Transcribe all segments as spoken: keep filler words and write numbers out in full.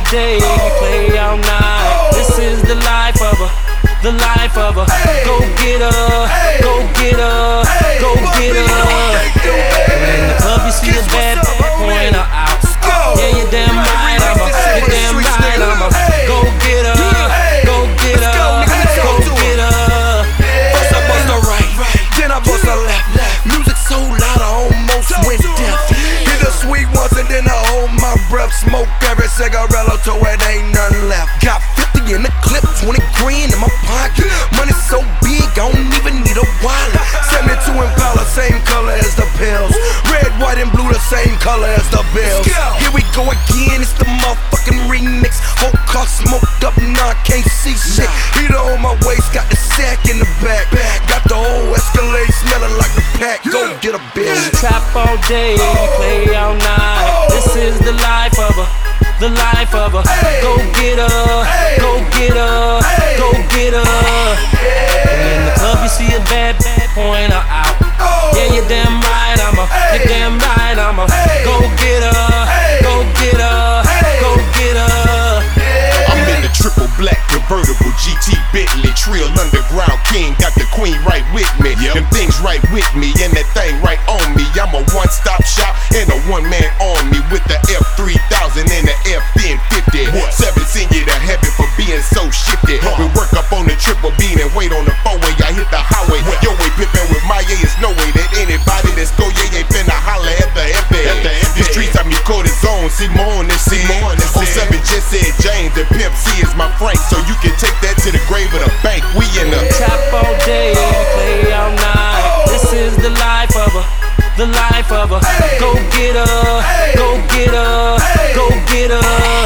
day, we play all night. This is the life of a, the life of a go get her, go get her, go get her. In the club you see a bad bitch, point her out. Yeah, you damn right, I'm a, you damn right, I'm a go get her, go get her, go get her. First I bust her right, then I bust her left. Music so loud I almost went deaf. Hit her sweet once and then I hold my breath. Smoke every cigarette till it ain't nothing left. Got fifty in the clip, twenty grand in my pocket. Money so big I don't even need a wallet. seventy-two Impala, same color as the pills. Red, white and blue, the same color as the bills. Here we go again, it's the motherfucking remix. Whole car smoked up, nah, I can't see shit. Heater on my waist, got the sack in the back. Got the whole Escalade smelling like the pack. Go get a bitch. Trap all day, we play all night. This is the life of a, the life of a go get her, go get her, go get her. In the club you see a bad bitch, point her out. Yeah, you damn right, I'm a, you damn right, I'm a go get her, go get her, go get her. I'm in the triple black convertible G T Bentley, Trill Underground King, got the queen right with me. Yep. Them things right with me, and that thing right on me. I'm a one-stop shop and a one-man army with the F three thousand and the F ten fifty. Seven send you to heaven for being so shifty. Huh. We work up on the triple beam and wait on the four-way. I hit the highway, what? Yo way pimpin' with my yeah, it's no way that anybody that's go yeah ain't finna holler at the F A. The streets I'm your cortisone, see more on this scene. oh seven just said James, the Pimp C is my Frank, so you can take that to the grave of the bank. We in the trap all day, we play all night. This is the life of a, the life of a go get her, go get her, go get her.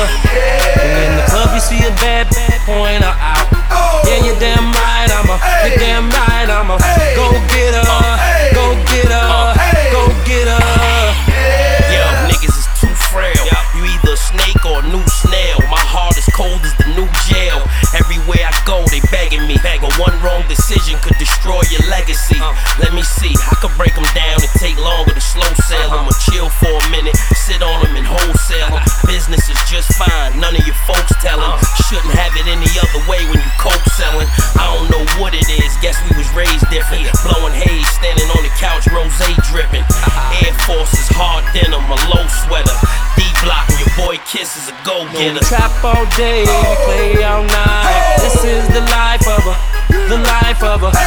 In the club you see a bad bitch, point her out. Yeah, you damn right, I'm a, you damn right, I'm a go get her, go get her, go get her. Yo, niggas is too frail. You either a snake or a new snail. My heart is cold as the new jail. Everywhere I go, they begging me. But one wrong decision could destroy your legacy. Let me see, I could break them down and take longer to slow sell them. Or chill for a minute, sit on them and wholesale them. Business is just fine, none of your folks tellin'. Shouldn't have it any other way when you coke selling. I don't know what it is, guess we was raised different. Blowing haze, standing on the couch, rosé dripping. Air Force is hard denim, a low sweater. D-block and your boy Kiss is a go-getter. Trap all day, we play all night. This is the life of a, the life of a